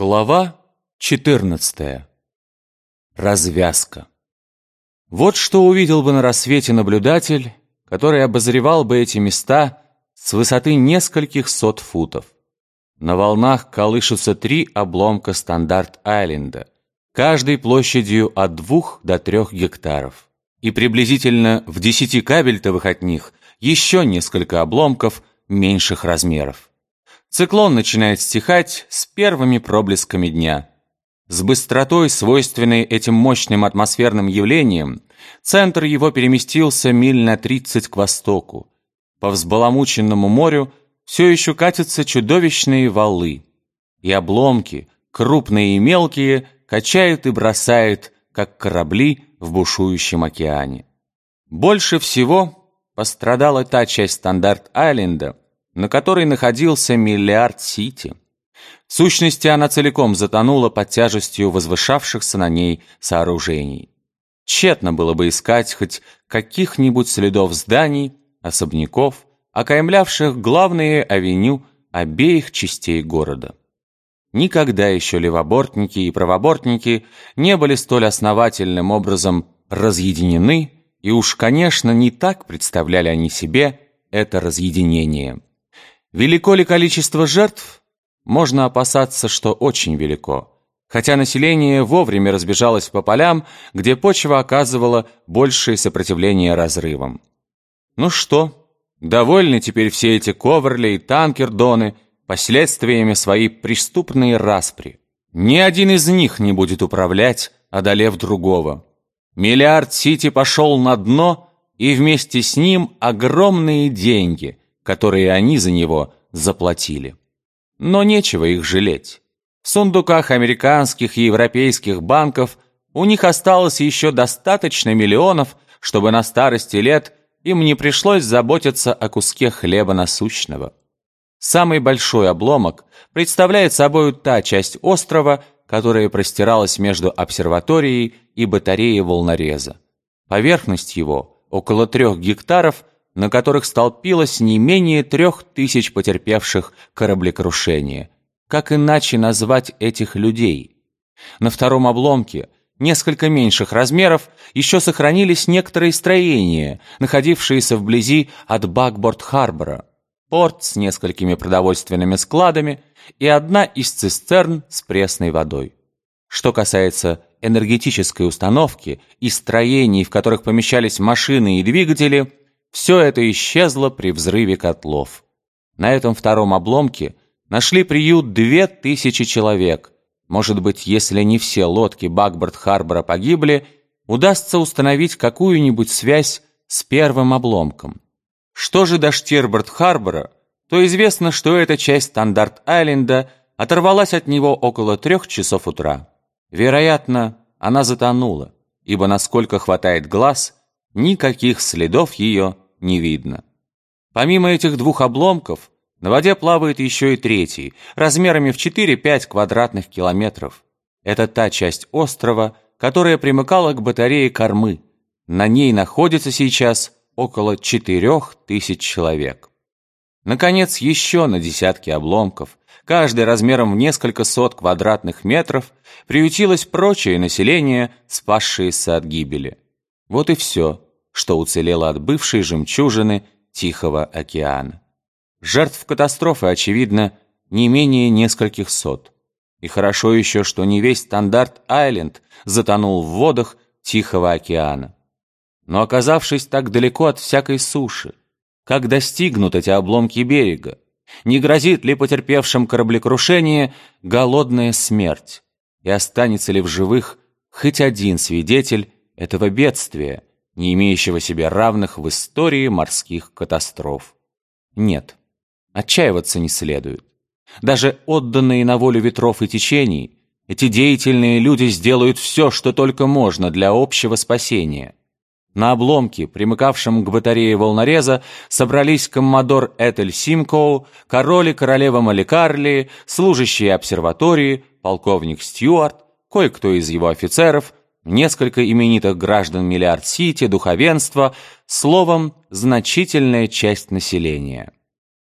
Глава 14. Развязка. Вот что увидел бы на рассвете наблюдатель, который обозревал бы эти места с высоты нескольких сот футов. На волнах колышутся 3 обломка Стандарт-Айленда, каждый площадью от 2 до 3 гектаров. И приблизительно в 10 кабельтовых от них еще несколько обломков меньших размеров. Циклон начинает стихать с первыми проблесками дня. С быстротой, свойственной этим мощным атмосферным явлениям, центр его переместился миль на 30 к востоку. По взбаламученному морю все еще катятся чудовищные валы, и обломки, крупные и мелкие, качают и бросают, как корабли в бушующем океане. Больше всего пострадала та часть Стандарт-Айленда, на которой находился Миллиард-Сити. В сущности, она целиком затонула под тяжестью возвышавшихся на ней сооружений. Тщетно было бы искать хоть каких-нибудь следов зданий, особняков, окаймлявших главные авеню обеих частей города. Никогда еще левобортники и правобортники не были столь основательным образом разъединены, и уж, конечно, не так представляли они себе это разъединение. Велико ли количество жертв? Можно опасаться, что очень велико, хотя население вовремя разбежалось по полям, где почва оказывала большее сопротивление разрывам. Ну что, довольны теперь все эти Коверли и Танкердоны последствиями своей преступной распри? Ни один из них не будет управлять, одолев другого. Миллиард-Сити пошел на дно, и вместе с ним огромные деньги, которые они за него заплатили. Но нечего их жалеть. В сундуках американских и европейских банков у них осталось еще достаточно миллионов, чтобы на старости лет им не пришлось заботиться о куске хлеба насущного. Самый большой обломок представляет собой та часть острова, которая простиралась между обсерваторией и батареей волнореза. Поверхность его около 3 гектаров, на которых столпилось не менее 3000 потерпевших кораблекрушение. Как иначе назвать этих людей? На втором обломке, несколько меньших размеров, еще сохранились некоторые строения, находившиеся вблизи от Бакборд-Харбора, порт с несколькими продовольственными складами и одна из цистерн с пресной водой. Что касается энергетической установки и строений, в которых помещались машины и двигатели, все это исчезло при взрыве котлов. На этом втором обломке нашли приют 2000 человек. Может быть, если не все лодки Бакборд-Харбора погибли, удастся установить какую-нибудь связь с первым обломком. Что же до Штирборд-Харбора, то известно, что эта часть Стандарт-Айленда оторвалась от него около 3 часов утра. Вероятно, она затонула, ибо, насколько хватает глаз, никаких следов ее не видно. Помимо этих 2 обломков, на воде плавает еще и третий, размерами в 4-5 квадратных километров. Это та часть острова, которая примыкала к батарее кормы. На ней находится сейчас около 4000 человек. Наконец, еще на десятки обломков, каждый размером в несколько сот квадратных метров, приютилось прочее население, спасшееся от гибели. Вот и все, что уцелело от бывшей жемчужины Тихого океана. Жертв катастрофы, очевидно, не менее нескольких сот. И хорошо еще, что не весь Стандарт-Айленд затонул в водах Тихого океана. Но оказавшись так далеко от всякой суши, как достигнут эти обломки берега? Не грозит ли потерпевшим кораблекрушение голодная смерть? И останется ли в живых хоть один свидетель этого бедствия, не имеющего себе равных в истории морских катастроф? Нет, отчаиваться не следует. Даже отданные на волю ветров и течений, эти деятельные люди сделают все, что только можно для общего спасения. На обломке, примыкавшем к батарее волнореза, собрались коммодор Этель Симкоу, король и королева Маликарли, служащие обсерватории, полковник Стюарт, кое-кто из его офицеров, несколько именитых граждан Миллиард-Сити, духовенство, словом, значительная часть населения.